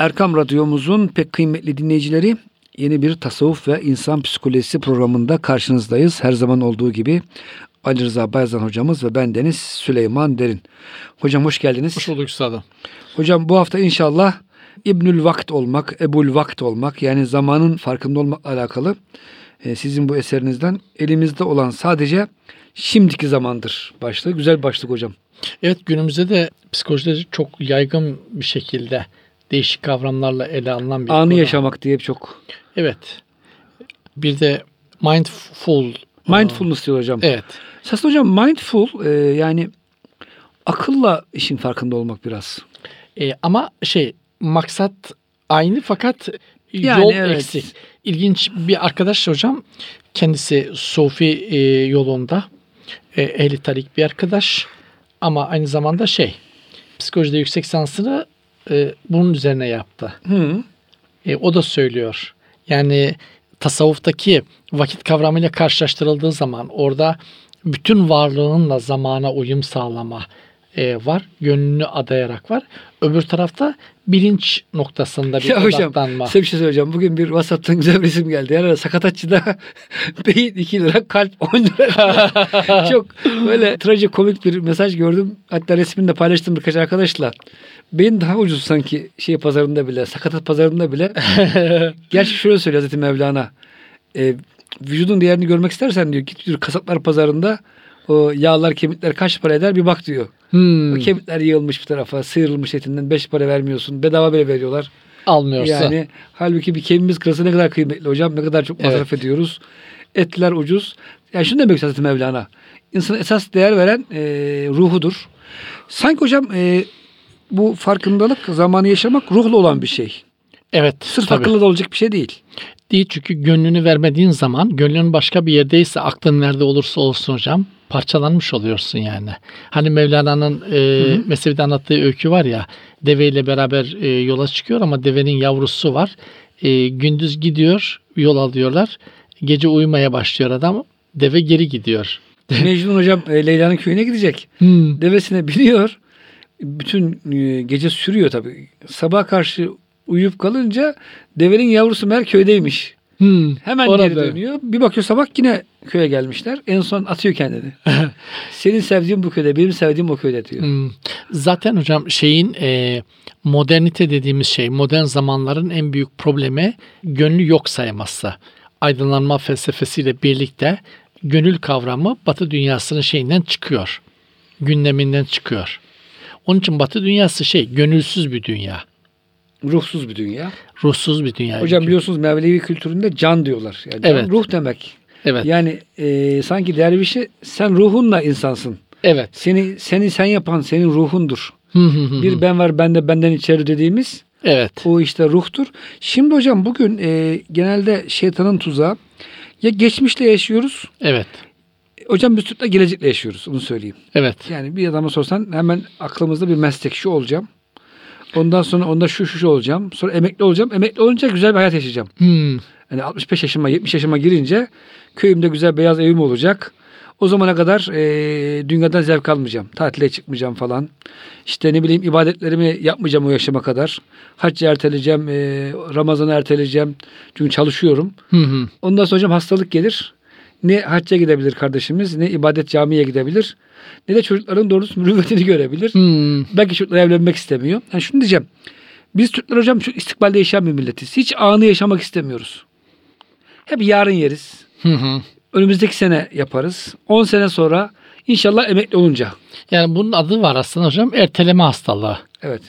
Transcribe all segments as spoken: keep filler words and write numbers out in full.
Erkam Radyomuzun pek kıymetli dinleyicileri, yeni bir tasavvuf ve insan psikolojisi programında karşınızdayız. Her zaman olduğu gibi Ali Rıza Bayezan hocamız ve bendeniz Süleyman Derin. Hocam hoş geldiniz. Hoş bulduk üstadım. Hocam bu hafta inşallah İbnül Vakt olmak, Ebul Vakt olmak, yani zamanın farkında olmakla alakalı e, sizin bu eserinizden elimizde olan sadece şimdiki zamandır başlığı. Güzel başlık hocam. Evet, günümüzde de psikolojide çok yaygın bir şekilde değişik kavramlarla ele alınan bir Anı konu. yaşamak diye çok. Evet. Bir de mindful. Mindfulness diyor hocam. Evet. Aslında hocam mindful e, yani akılla işin farkında olmak biraz. E, ama şey maksat aynı fakat Yani yol evet. eksik. İlginç bir arkadaş hocam, kendisi Sufi e, yolunda e, ehli tarik bir arkadaş ama aynı zamanda şey psikolojide yüksek lisansını e, bunun üzerine yaptı. Hı. E, o da söylüyor. Yani tasavvuftaki vakit kavramıyla karşılaştırıldığı zaman orada bütün varlığınla zamana uyum sağlama e, var. Gönlünü adayarak var. Öbür tarafta bilinç noktasında bir Ya hocam odaklanma. size bir şey söyleyeceğim. Bugün bir WhatsApp'tan güzel bir resim geldi. Yani sakatatçıda beyin iki lira, kalp on lira. Çok böyle trajikomik bir mesaj gördüm. Hatta resmini de paylaştım birkaç arkadaşla. Beyin daha ucuz sanki şey pazarında bile, sakatat pazarında bile. Gerçi şöyle söylüyor Hazreti Mevlana. E, vücudun değerini görmek istersen diyor, git diyor kasaplar pazarında o yağlar, kemikler kaç para eder bir bak diyor. Hmm, O kemikler yığılmış bir tarafa, sıyrılmış etinden beş para vermiyorsun. Bedava bile veriyorlar. almıyorsa. Yani halbuki bir kemiğimiz kırılsa ne kadar kıymetli hocam, ne kadar çok masraf Evet. ediyoruz. Etler ucuz. Yani şunu demek istiyor Hazreti Mevlana. İnsana esas değer veren e, ruhudur. Sanki hocam e, bu farkındalık, zamanı yaşamak ruhla olan bir şey. Evet. Sırf tabii. akıllı da olacak bir şey değil. Değil, çünkü gönlünü vermediğin zaman gönlün başka bir yerdeyse aklın nerede olursa olsun hocam parçalanmış oluyorsun yani. Hani Mevlana'nın e, Mesnevi'de anlattığı öykü var ya, deveyle beraber e, yola çıkıyor ama devenin yavrusu var. E, gündüz gidiyor, yol alıyorlar. Gece uyumaya başlıyor adam. Deve geri gidiyor. Mecnun hocam e, Leyla'nın köyüne gidecek. Hmm. Devesine biniyor. Bütün e, gece sürüyor tabii. Sabah karşı uyuyup kalınca devenin yavrusu meğer köydeymiş. Hmm. Hemen Orada. geri dönüyor. Bir bakıyor sabah yine köye gelmişler. En son atıyor kendini. Senin sevdiğin bu köyde, benim sevdiğim o köyde diyor. Hmm. Zaten hocam şeyin e, modernite dediğimiz şey, modern zamanların en büyük problemi gönlü yok sayması. Aydınlanma felsefesiyle birlikte gönül kavramı Batı dünyasının şeyinden çıkıyor. Gündeminden çıkıyor. Onun için Batı dünyası şey, gönülsüz bir dünya. Ruhsuz bir dünya. Ruhsuz bir dünya. Hocam biliyorsunuz Mevlevi kültüründe can diyorlar. Yani can Evet. ruh demek. Evet. Yani e, sanki dervişi sen ruhunla insansın. Evet. Seni seni sen yapan senin ruhundur. Hı hı hı. Bir ben var bende benden içeri dediğimiz Evet. o işte ruhtur. Şimdi hocam bugün e, genelde şeytanın tuzağı, ya geçmişle yaşıyoruz. Evet. Hocam biz Türk'le gelecekle yaşıyoruz, onu söyleyeyim. Evet. Yani bir adama sorsan hemen aklımızda bir meslek, şu olacağım. Ondan sonra onda şu şu şu olacağım. Sonra emekli olacağım. Emekli olunca güzel bir hayat yaşayacağım. Hmm. Yani altmış beş yaşıma yetmiş yaşıma girince köyümde güzel beyaz evim olacak. O zamana kadar e, dünyadan zevk almayacağım. Tatile çıkmayacağım falan. İşte ne bileyim ibadetlerimi yapmayacağım o yaşıma kadar. Haccı erteleyeceğim. E, Ramazan'ı erteleyeceğim. Çünkü çalışıyorum. Hı hı. Ondan sonra hocam hastalık gelir. Ne hacca gidebilir kardeşimiz, ne ibadet camiye gidebilir, ne de çocukların doğrusu mürüvvetini görebilir. Hmm. Belki çocuklar evlenmek istemiyor. Yani şunu diyeceğim. Biz Türkler hocam çok istikbalde yaşayan bir milletiz. Hiç anı yaşamak istemiyoruz. Hep yarın yeriz. Hı hı. Önümüzdeki sene yaparız. on sene sonra inşallah emekli olunca. Yani bunun adı var aslında hocam, erteleme hastalığı. Evet.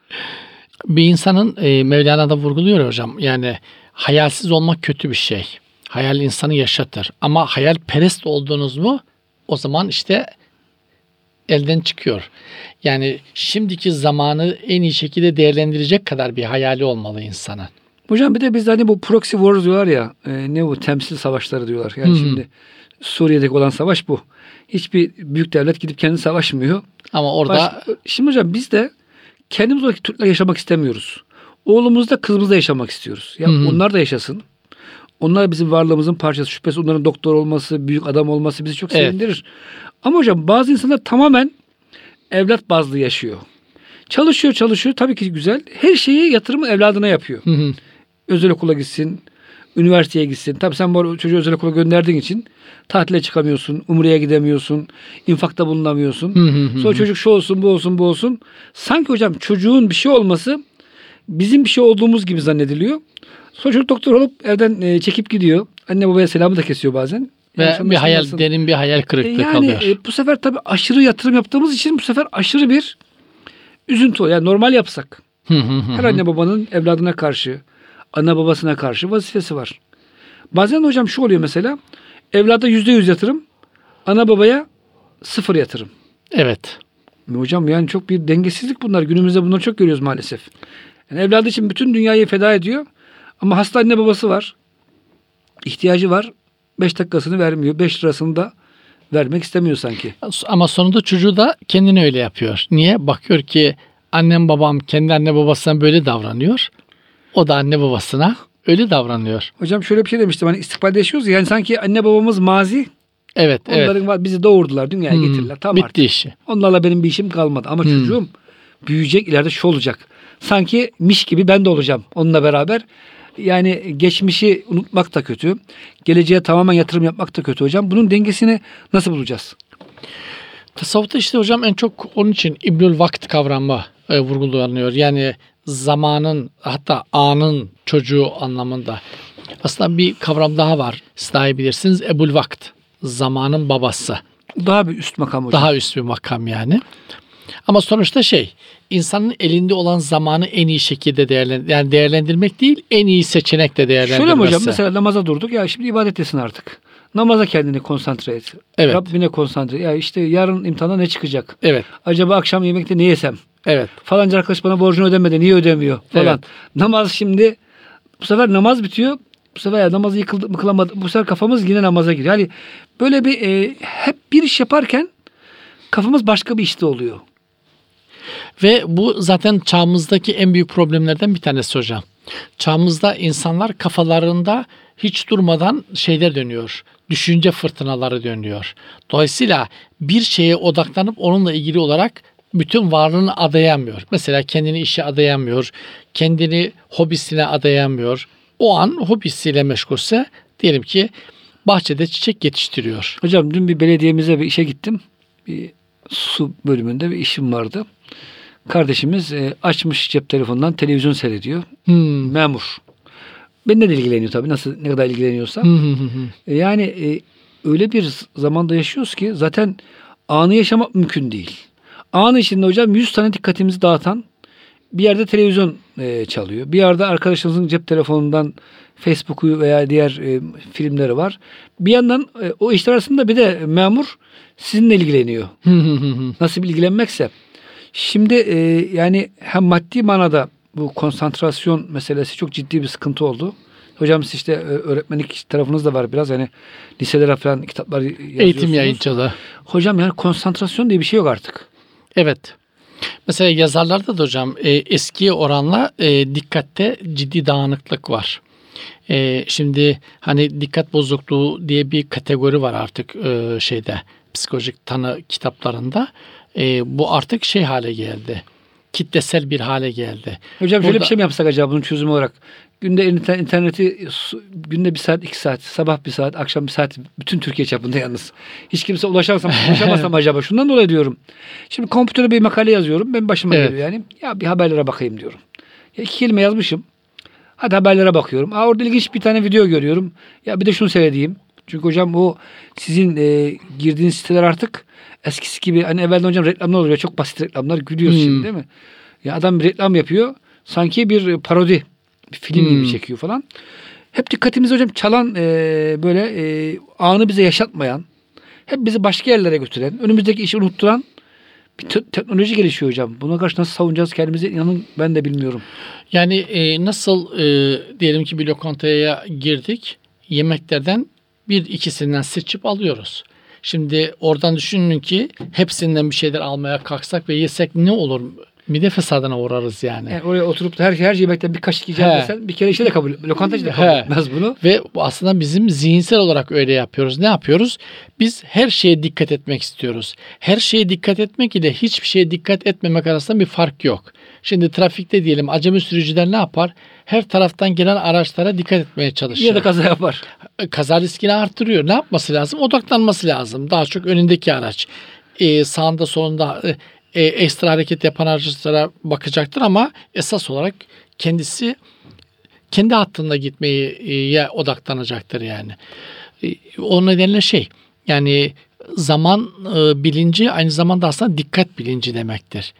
Bir insanın e, Mevlana'da vurguluyor hocam, yani hayalsiz olmak kötü bir şey. Hayal insanı yaşatır. Ama hayalperest oldunuz mu o zaman işte elden çıkıyor. Yani şimdiki zamanı en iyi şekilde değerlendirecek kadar bir hayali olmalı insanın. Hocam bir de biz hani bu proxy wars diyorlar ya, e, ne bu temsil savaşları diyorlar. Yani Hı hı. şimdi Suriye'deki olan savaş bu. Hiçbir büyük devlet gidip kendi savaşmıyor. Ama orada Baş, şimdi hocam biz de kendimiz olarak Türkler yaşamak istemiyoruz. Oğlumuz da kızımız da yaşamak istiyoruz. Ya Hı hı. onlar da yaşasın. Onlar bizim varlığımızın parçası. Şüphesiz onların doktor olması, büyük adam olması bizi çok Evet. sevindirir. Ama hocam bazı insanlar tamamen evlat bazlı yaşıyor. Çalışıyor çalışıyor tabii ki güzel. Her şeyi yatırımı evladına yapıyor. Hı hı. Özel okula gitsin, üniversiteye gitsin. Tabii sen bu çocuğu özel okula gönderdiğin için tatile çıkamıyorsun, umreye gidemiyorsun, infakta bulunamıyorsun. Hı hı hı. Sonra çocuk şu olsun, bu olsun, bu olsun. Sanki hocam çocuğun bir şey olması bizim bir şey olduğumuz gibi zannediliyor. Sonra çocuk doktor olup evden e, çekip gidiyor. Anne babaya selamı da kesiyor bazen. Ve bir hayal, derin bir hayal kırıklığı e, yani, kalıyor. E, bu sefer tabii aşırı yatırım yaptığımız için bu sefer aşırı bir üzüntü oluyor. Yani normal yapsak. Hı hı hı. Her anne babanın evladına karşı, ana babasına karşı vazifesi var. Bazen hocam şu oluyor mesela. Evlada yüzde yüz yatırım, ana babaya sıfır yatırım. Evet. Hocam yani çok bir dengesizlik bunlar. Günümüzde bunları çok görüyoruz maalesef. Yani evladı için bütün dünyayı feda ediyor. Ama hasta anne babası var. İhtiyacı var. Beş dakikasını vermiyor. Beş lirasını da vermek istemiyor sanki. Ama sonunda çocuğu da kendini öyle yapıyor. Niye? Bakıyor ki annem babam kendi anne babasına böyle davranıyor. O da anne babasına öyle davranıyor. Hocam şöyle bir şey demiştim. Hani istikbalde yaşıyoruz ya. Yani sanki anne babamız mazi. Evet, Onların evet. var, bizi doğurdular, dünyaya Hmm, getirdiler. Tamam bitti artık. işi. Onlarla benim bir işim kalmadı. Ama Hmm. çocuğum büyüyecek, ileride şu olacak. Sanki miş gibi ben de olacağım onunla beraber. Yani geçmişi unutmak da kötü. Geleceğe tamamen yatırım yapmak da kötü hocam. Bunun dengesini nasıl bulacağız? Tasavvufta işte hocam en çok onun için İbnül Vakt kavramı e, vurgulanıyor. Yani zamanın, hatta anın çocuğu anlamında. Aslında bir kavram daha var. Siz daha iyi bilirsiniz. Ebul Vakt. Zamanın babası. Daha bir üst makam hocam. Daha üst bir makam yani. Ama sonuçta şey, insanın elinde olan zamanı en iyi şekilde değerlendir, yani değerlendirmek değil, en iyi seçenekle değerlendirmesi. Şöyle mi hocam? Mesela namaza durduk. Ya şimdi ibadettesin artık. Namaza kendini konsantre et. Evet. Rabbine konsantre. Ya işte yarın imtihanda ne çıkacak? Evet. Acaba akşam yemekte ne yesem? Evet. Falanca arkadaş bana borcunu ödemedi. Niye ödemiyor? Falan. Evet. Namaz şimdi bu sefer namaz bitiyor. Bu sefer ya namazı yıkıldı mı kılamadı. Bu sefer kafamız yine namaza giriyor. Yani böyle bir e, hep bir iş yaparken kafamız başka bir işte oluyor. Ve bu zaten çağımızdaki en büyük problemlerden bir tanesi hocam. Çağımızda insanlar kafalarında hiç durmadan şeyler dönüyor. Düşünce fırtınaları dönüyor. Dolayısıyla bir şeye odaklanıp onunla ilgili olarak bütün varlığını adayamıyor. Mesela kendini işe adayamıyor. Kendini hobisine adayamıyor. O an hobisiyle meşgulse diyelim ki bahçede çiçek yetiştiriyor. Hocam dün bir belediyemize bir işe gittim. Bir su bölümünde bir işim vardı. Kardeşimiz e, açmış cep telefonundan televizyon seyrediyor. Hmm. Memur. Benimle de ilgileniyor tabii. Nasıl ne kadar ilgileniyorsa. Hı hı hı. E, yani e, öyle bir zamanda yaşıyoruz ki zaten anı yaşamak mümkün değil. Anı içinde hocam yüz tane dikkatimizi dağıtan bir yerde televizyon e, çalıyor. Bir yerde arkadaşınızın cep telefonundan Facebook'u veya diğer e, filmleri var. Bir yandan e, o işler arasında bir de memur sizinle ilgileniyor. Hı hı hı hı. Nasıl bir ilgilenmekse. Şimdi e, yani hem maddi manada bu konsantrasyon meselesi çok ciddi bir sıkıntı oldu. Hocam siz işte e, öğretmenlik tarafınız da var biraz. Yani liselere falan kitaplar yazıyorsunuz. Eğitim yayıncılığı. Hocam yani konsantrasyon diye bir şey yok artık. Evet. Mesela yazarlarda da hocam e, eskiye oranla e, dikkatte ciddi dağınıklık var. E, şimdi hani dikkat bozukluğu diye bir kategori var artık e, şeyde psikolojik tanı kitaplarında. E, bu artık şey hale geldi. Kitlesel bir hale geldi. Hocam şöyle Burada- bir şey mi yapsak acaba bunun çözümü olarak? Günde inter- interneti su- günde bir saat, iki saat, sabah bir saat, akşam bir saat bütün Türkiye çapında yalnız. Hiç kimse ulaşamasam, ulaşamasam acaba? Şundan dolayı diyorum. Şimdi kompütere bir makale yazıyorum. Ben başıma Evet. geliyor yani. Ya bir haberlere bakayım diyorum. Ya iki kelime yazmışım. Hadi haberlere bakıyorum. Aa, orada ilginç bir tane video görüyorum. Ya bir de şunu seyredeyim. Çünkü hocam bu sizin e, girdiğiniz siteler artık eskisi gibi hani evvelden hocam reklamlar oluyor. Çok basit reklamlar. Gülüyoruz Hmm. şimdi değil mi? Ya adam bir reklam yapıyor. Sanki bir parodi, bir film Hmm. gibi çekiyor falan. Hep dikkatimizi hocam çalan e, böyle e, anı bize yaşatmayan, hep bizi başka yerlere götüren, önümüzdeki işi unutturan bir te- teknoloji gelişiyor hocam. Buna karşı nasıl savunacağız kendimizi inanın ben de bilmiyorum. Yani e, nasıl e, diyelim ki bir lokantaya girdik, yemeklerden bir ikisinden seçip alıyoruz. Şimdi oradan düşünün ki hepsinden bir şeyler almaya kalksak ve yesek ne olur? Mide fesadına uğrarız yani. Yani oraya oturup da her, her yemekten bir kaşık yiyeceğim desen bir kere işe de kabul, lokantacı da kabul He. etmez bunu. Ve bu aslında bizim zihinsel olarak öyle yapıyoruz. Ne yapıyoruz? Biz her şeye dikkat etmek istiyoruz. Her şeye dikkat etmek ile hiçbir şeye dikkat etmemek arasında bir fark yok. Şimdi trafikte diyelim acemi sürücüler ne yapar? Her taraftan gelen araçlara dikkat etmeye çalışır. Ya da kaza yapar. Kaza riskini artırıyor. Ne yapması lazım? Odaklanması lazım. Daha çok önündeki araç. Ee, sağında solunda e, ekstra hareket yapan araçlara bakacaktır ama esas olarak kendisi kendi hattında gitmeye odaklanacaktır yani. E, o nedenle şey yani zaman e, bilinci aynı zamanda aslında dikkat bilinci demektir.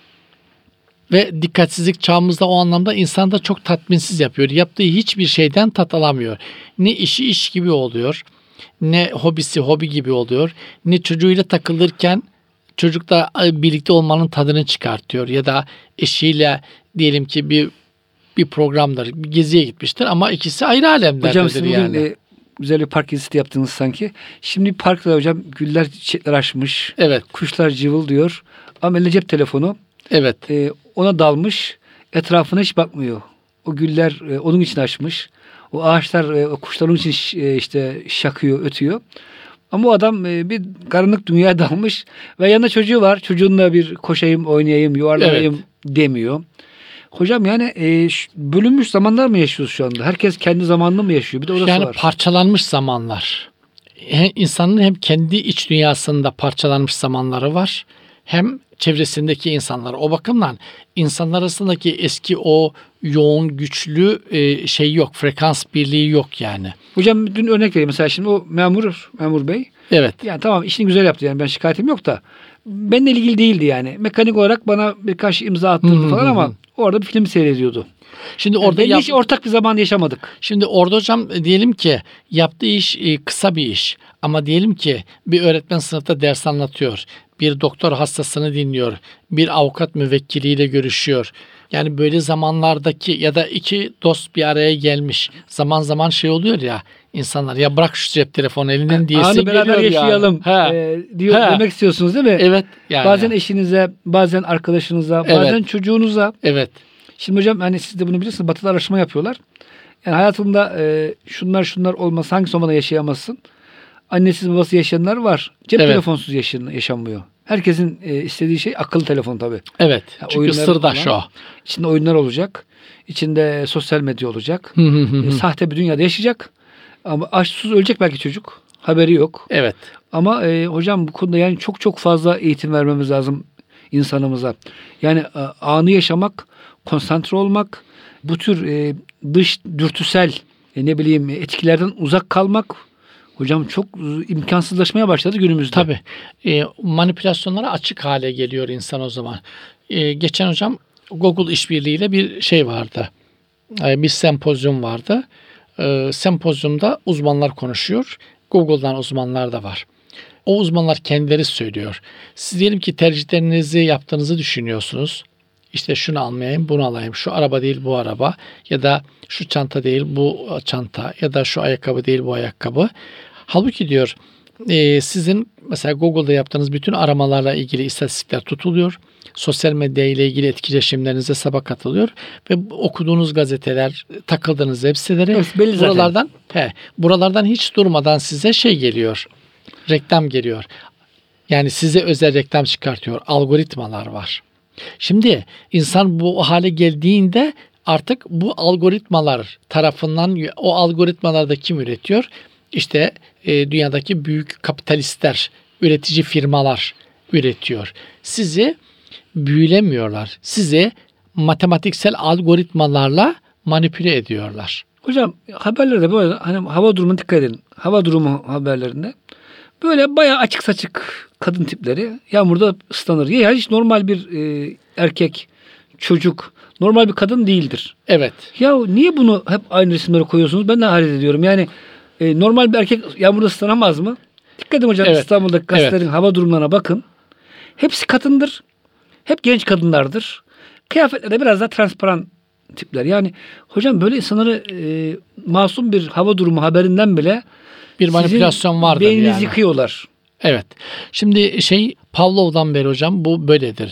Ve dikkatsizlik çağımızda o anlamda insanı da çok tatminsiz yapıyor. Yaptığı hiçbir şeyden tat alamıyor. Ne işi iş gibi oluyor, ne hobisi hobi gibi oluyor, ne çocuğuyla takılırken çocukla birlikte olmanın tadını çıkartıyor. Ya da eşiyle diyelim ki bir bir programdır, bir geziye gitmiştir ama ikisi ayrı alemlerdedir. Hocam siz bugün yani. e, güzel bir park gezisi yaptınız sanki. Şimdi parkta hocam güller çiçekler açmış, Evet, kuşlar cıvıl diyor ama elinde cep telefonu. evet, E, ona dalmış, etrafına hiç bakmıyor. O güller e, onun için açmış. O ağaçlar, e, o kuşlar onun için ş- e, işte şakıyor, ötüyor. Ama o adam e, bir karanlık dünyaya dalmış ve yanında çocuğu var. Çocuğunla bir koşayım, oynayayım, yuvarlayayım demiyor. Hocam yani e, ş- bölünmüş zamanlar mı yaşıyoruz şu anda? Herkes kendi zamanını mı yaşıyor? Bir de orası yani var. parçalanmış zamanlar. Hem insanın hem kendi iç dünyasında parçalanmış zamanları var. Hem çevresindeki insanlar. O bakımdan insanlar arasındaki eski o yoğun, güçlü e, şey yok. Frekans birliği yok yani. Hocam dün örnek vereyim. Mesela şimdi o memur, memur bey. Evet. Yani tamam işini güzel yaptı yani ben şikayetim yok da. Benimle ilgili değildi yani. Mekanik olarak bana birkaç imza attırdı Hı hı falan hı. ama orada bir film seyrediyordu. Şimdi Yani orada belli yap- hiç ortak bir zaman yaşamadık. Şimdi orada hocam diyelim ki yaptığı iş e, kısa bir iş ama diyelim ki bir öğretmen sınıfta ders anlatıyor. Bir doktor hastasını dinliyor. Bir avukat müvekkiliyle görüşüyor. Yani böyle zamanlardaki ya da iki dost bir araya gelmiş. Zaman zaman şey oluyor ya insanlar ya bırak şu cep telefonu elinden diyesi Anı beraber geliyor yaşayalım yani. He. e, diyor He. demek istiyorsunuz değil mi? Evet. Yani. Bazen eşinize, bazen arkadaşınıza, Evet. bazen çocuğunuza. Evet. Şimdi hocam hani siz de bunu bilirsiniz. Batı'da araştırma yapıyorlar. Yani hayatında e, şunlar şunlar olmasa hangi zamanda yaşayamazsın? Annesiz babası yaşayanlar var. Cep Evet. telefonsuz yaşan, yaşanmıyor. Herkesin e, istediği şey akıllı telefon tabii. Evet. Ya Çünkü oyunlar sırdaş falan. o. İçinde oyunlar olacak. İçinde sosyal medya olacak. Hı hı hı E, hı. sahte bir dünyada yaşayacak. Ama aç susuz ölecek belki çocuk. Haberi yok. Evet. Ama e, hocam bu konuda yani çok çok fazla eğitim vermemiz lazım insanımıza. Yani e, anı yaşamak, konsantre olmak, bu tür e, dış dürtüsel e, ne bileyim etkilerden uzak kalmak hocam çok e, imkansızlaşmaya başladı günümüzde. Tabii. E, manipülasyonlara açık hale geliyor insan o zaman. E, geçen hocam Google işbirliğiyle bir şey vardı. E, bir sempozyum vardı. E, sempozyumda uzmanlar konuşuyor. Google'dan uzmanlar da var. O uzmanlar kendileri söylüyor. Siz diyelim ki tercihlerinizi yaptığınızı düşünüyorsunuz. İşte şunu almayayım, bunu alayım. Şu araba değil, bu araba. Ya da şu çanta değil, bu çanta. Ya da şu ayakkabı değil, bu ayakkabı. Halbuki diyor e, sizin mesela Google'da yaptığınız bütün aramalarla ilgili istatistikler tutuluyor. Sosyal medya ile ilgili etkileşimlerinize hesaba katılıyor. Ve okuduğunuz gazeteler, takıldığınız web siteleri Evet, belli zaten. buralardan, he, buralardan hiç durmadan size şey geliyor. Reklam geliyor. Yani size özel reklam çıkartıyor. Algoritmalar var. Şimdi insan bu hale geldiğinde artık bu algoritmalar tarafından o algoritmalarda kim üretiyor? İşte e, dünyadaki büyük kapitalistler, üretici firmalar üretiyor. Sizi büyülemiyorlar. Sizi matematiksel algoritmalarla manipüle ediyorlar. Hocam haberlerde böyle hani hava durumuna dikkat edin. Hava durumu haberlerinde böyle bayağı açık saçık kadın tipleri yağmurda ıslanır. Ya hiç normal bir e, erkek, çocuk, normal bir kadın değildir. Evet. Ya niye bunu hep aynı resimlere koyuyorsunuz? Ben de hayret ediyorum. Yani e, normal bir erkek yağmurda ıslanamaz mı? Dikkat edin hocam Evet. İstanbul'daki gazetelerin Evet. hava durumlarına bakın. Hepsi kadındır. Hep genç kadınlardır. Kıyafetleri biraz daha transparan tipler. Yani hocam böyle insanları e, masum bir hava durumu haberinden bile Bir manipülasyon vardır beyninizi yani. yıkıyorlar. Evet. Şimdi şey Pavlov'dan beri hocam bu böyledir.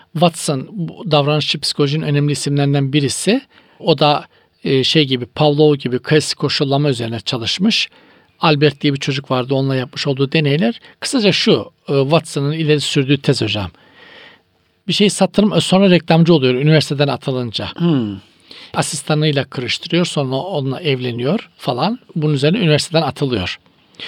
Watson bu davranışçı psikolojinin önemli isimlerinden birisi. O da e, şey gibi Pavlov gibi klasik koşullama üzerine çalışmış. Albert diye bir çocuk vardı, onunla yapmış olduğu deneyler. Kısaca şu e, Watson'ın ileri sürdüğü tez hocam. Bir şeyi sattırım sonra reklamcı oluyor üniversiteden atılınca. Hmm. Asistanıyla kırıştırıyor, sonra onunla evleniyor falan. Bunun üzerine üniversiteden atılıyor.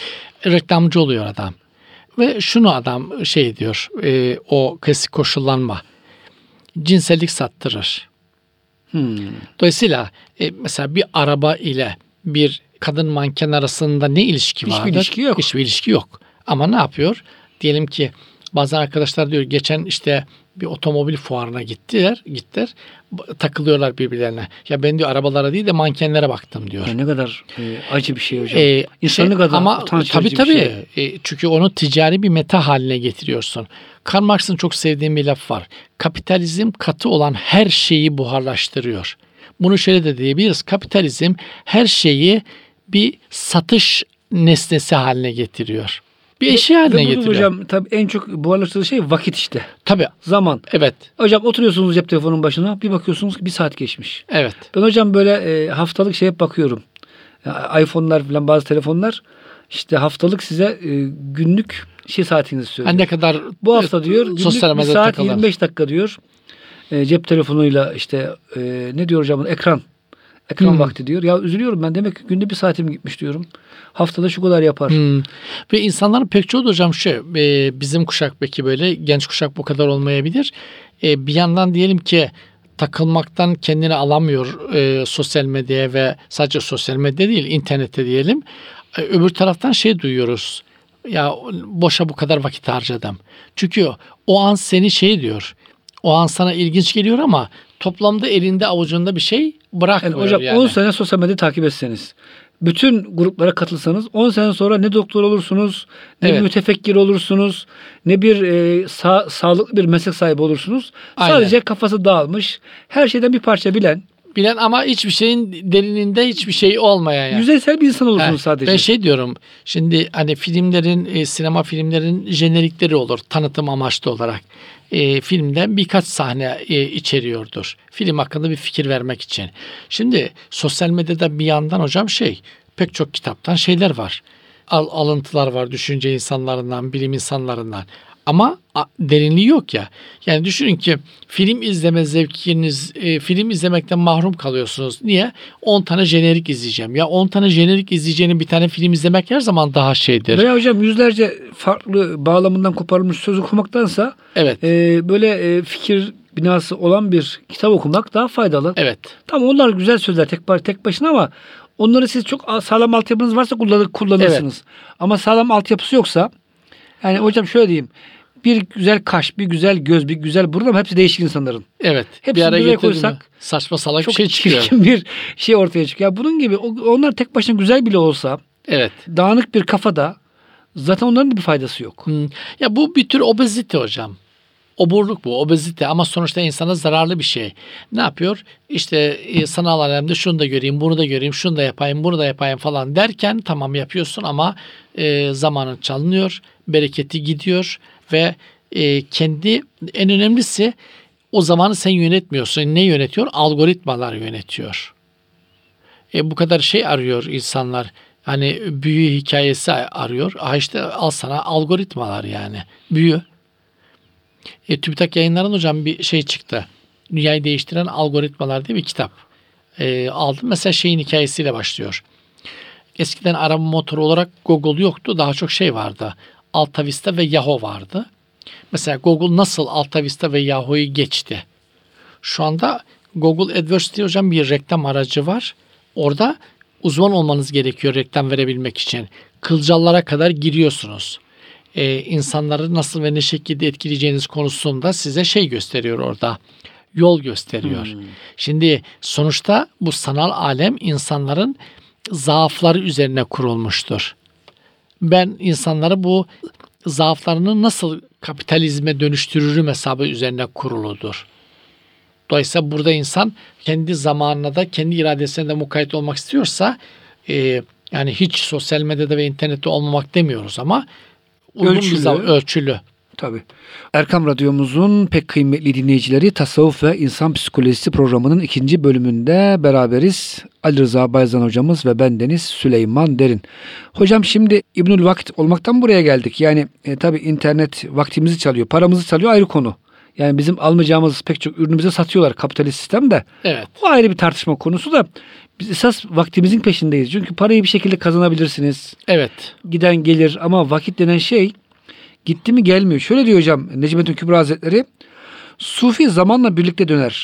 E, reklamcı oluyor adam. Ve şunu adam şey diyor, e, o klasik koşullanma. Cinsellik sattırır. Hmm. Dolayısıyla e, mesela bir araba ile bir kadın manken arasında ne ilişki Hiçbir vardır? ilişki yok. Hiçbir ilişki yok. Ama ne yapıyor? Diyelim ki bazen arkadaşlar diyor geçen işte bir otomobil fuarına gittiler, gittiler takılıyorlar birbirlerine. Ya ben diyor arabalara değil de mankenlere baktım diyor. Ya ne kadar e, acı bir şey hocam. Ee, İnsanlık şey, adına ama utanç tabii verici tabii. bir şey. E, çünkü onu ticari bir meta haline getiriyorsun. Karl Marx'ın çok sevdiğim bir laf var. Kapitalizm katı olan her şeyi buharlaştırıyor. Bunu şöyle de diyebiliriz. Kapitalizm her şeyi bir satış nesnesi haline getiriyor. Bir eşya haline Ve burada getiriyor. hocam tabii en çok buharlaştırdığı şey vakit işte. Tabii. Zaman. Evet. Hocam oturuyorsunuz cep telefonunun başına, bir bakıyorsunuz ki bir saat geçmiş. Evet. Ben hocam böyle e, haftalık şeye bakıyorum. Yani iPhone'lar falan, bazı telefonlar işte haftalık size e, günlük şey saatinizi söylüyor. Yani ne kadar Bu hafta diyor günlük sosyal bir medyada saat takılan. yirmi beş dakika diyor. E, cep telefonuyla işte e, ne diyor hocam, ekran. Ekran Hmm. vakti diyor. Ya üzülüyorum ben, demek ki günde bir saatim gitmiş diyorum. Haftada şu kadar yapar. Hmm. Ve insanların pek çoğu da hocam şu, e, bizim kuşak belki böyle, genç kuşak bu kadar olmayabilir. E, bir yandan diyelim ki takılmaktan kendini alamıyor e, sosyal medyaya ve sadece sosyal medya değil, internette diyelim. E, öbür taraftan şey duyuyoruz. Ya boşa bu kadar vakit harcadım. Çünkü o an seni şey diyor. O an sana ilginç geliyor ama toplamda elinde avucunda bir şey Yani bırakmıyor hocam yani. on sene sosyal medya takip etseniz, bütün gruplara katılsanız on sene sonra ne doktor olursunuz, ne Evet. bir mütefekkir olursunuz, ne bir e, sa- sağlıklı bir meslek sahibi olursunuz. Aynen. Sadece kafası dağılmış, her şeyden bir parça bilen, Bilen ama hiçbir şeyin derininde hiçbir şey olmayan yani. yüzeysel bir insan olursunuz He, sadece. Ben şey diyorum, şimdi hani filmlerin, e, sinema filmlerin jenerikleri olur tanıtım amaçlı olarak. E, filmden birkaç sahne e, içeriyordur. Film hakkında bir fikir vermek için. Şimdi sosyal medyada bir yandan hocam şey, pek çok kitaptan şeyler var. Al, alıntılar var düşünce insanlarından, bilim insanlarından. Ama a, derinliği yok ya. Yani düşünün ki film izleme zevkiniz, e, film izlemekten mahrum kalıyorsunuz. Niye? on tane jenerik izleyeceğim. Ya on tane jenerik izleyeceğinin bir tane film izlemek her zaman daha şeydir. Veya hocam yüzlerce farklı bağlamından koparılmış söz okumaktansa Evet. e, böyle e, fikir binası olan bir kitap okumak daha faydalı. Evet. Tamam, onlar güzel sözler tek, bar- tek başına ama onları siz çok sağlam altyapınız varsa kullanır, kullanırsınız. Ama sağlam altyapısı yoksa, yani hocam şöyle diyeyim, bir güzel kaş, bir güzel göz, bir güzel burun ama hepsi değişik insanların. Evet. Hepsini bir ara buraya getirdim koysak mi? Saçma salak bir Çok şey çıkıyor. çirkin bir şey ortaya çıkıyor. Ya bunun gibi o- onlar tek başına güzel bile olsa, Evet. dağınık bir kafada zaten onların da bir faydası yok. Hmm. Ya bu bir tür obezite hocam. Oburluk bu, obezite ama sonuçta insana zararlı bir şey. Ne yapıyor? İşte e, sanal alemde şunu da göreyim, bunu da göreyim, şunu da yapayım, bunu da yapayım falan derken tamam yapıyorsun ama e, zamanın çalınıyor, bereketi gidiyor ve e, kendi en önemlisi o zamanı sen yönetmiyorsun. Ne yönetiyor? Algoritmalar yönetiyor. E, bu kadar şey arıyor insanlar. Hani büyü hikayesi arıyor. Ha işte al sana algoritmalar yani. Büyü. E, TÜBİTAK Yayınları'nın hocam bir şey çıktı. Dünyayı Değiştiren Algoritmalar diye bir kitap. E, aldım. Mesela şeyin hikayesiyle başlıyor. Eskiden arama motoru olarak Google yoktu. Daha çok şey vardı. Alta Vista ve Yahoo vardı. Mesela Google nasıl Alta Vista ve Yahoo'yu geçti? Şu anda Google AdWords diye hocam bir reklam aracı var. Orada uzman olmanız gerekiyor reklam verebilmek için. Kılcallara kadar giriyorsunuz. Ee, insanları nasıl ve ne şekilde etkileyeceğiniz konusunda size şey gösteriyor orada. Yol gösteriyor. Hmm. Şimdi sonuçta bu sanal alem insanların zaafları üzerine kurulmuştur. Ben insanları bu zaaflarını nasıl kapitalizme dönüştürürüm hesabı üzerine kuruludur. Dolayısıyla burada insan kendi zamanına da kendi iradesine de mukayyet olmak istiyorsa e, yani hiç sosyal medyada ve internette olmamak demiyoruz ama uygun Ölçülü. bir zaman, ölçülü. Tabii. Erkam Radyomuzun pek kıymetli dinleyicileri, Tasavvuf ve İnsan Psikolojisi programının ikinci bölümünde beraberiz. Ali Rıza Bayzan hocamız ve bendeniz Süleyman Derin. Hocam şimdi İbnül Vakit olmaktan buraya geldik. Yani e, tabii internet vaktimizi çalıyor, paramızı çalıyor, ayrı konu. Yani bizim almayacağımız pek çok ürünü bize satıyorlar kapitalist sistemde. Evet. O ayrı bir tartışma konusu da biz esas vaktimizin peşindeyiz. Çünkü parayı bir şekilde kazanabilirsiniz. Evet. Giden gelir ama vakit denen şey gitti mi gelmiyor. Şöyle diyor hocam Necmettin Kübra Hazretleri, Sufi zamanla birlikte döner.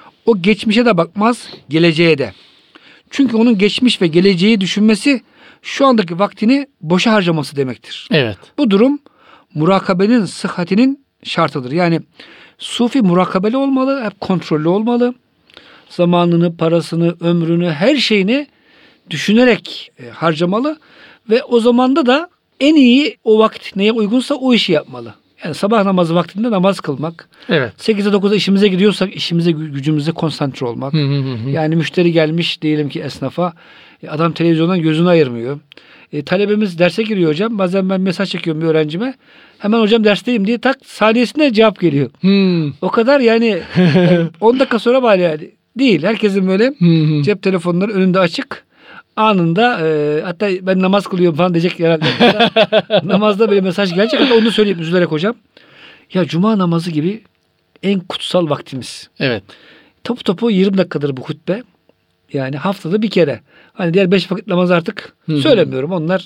O geçmişe de bakmaz, geleceğe de. Çünkü onun geçmiş ve geleceği düşünmesi şu andaki vaktini boşa harcaması demektir. Evet. Bu durum murakabenin sıhhatinin şartıdır. Yani Sufi murakabeli olmalı, hep kontrollü olmalı. Zamanını, parasını, ömrünü, her şeyini düşünerek e, harcamalı ve o zamanda da en iyi o vakit neye uygunsa o işi yapmalı. Yani sabah namazı vaktinde namaz kılmak. Evet. sekize dokuzda işimize gidiyorsak işimize, gücümüze konsantre olmak. Hı hı hı. Yani müşteri gelmiş diyelim ki esnafa, e, adam televizyondan gözünü ayırmıyor. E, talebemiz derse giriyor hocam. Bazen ben mesaj çekiyorum bir öğrencime. Hemen hocam dersteyim diye tak saniyesinde cevap geliyor. Hmm. O kadar yani on dakika sonra bari yani. Değil. Herkesin böyle cep telefonları önünde açık. Anında e, hatta ben namaz kılıyorum falan diyecek herhalde. Namazda böyle mesaj gelecek. Hatta onu söyleyeyim üzülerek hocam. Ya cuma namazı gibi en kutsal vaktimiz. Evet. Topu topu yirmi dakikadır bu hutbe. Yani haftada bir kere. Hani diğer beş vakit namaz artık Hı hı. söylemiyorum. Onlar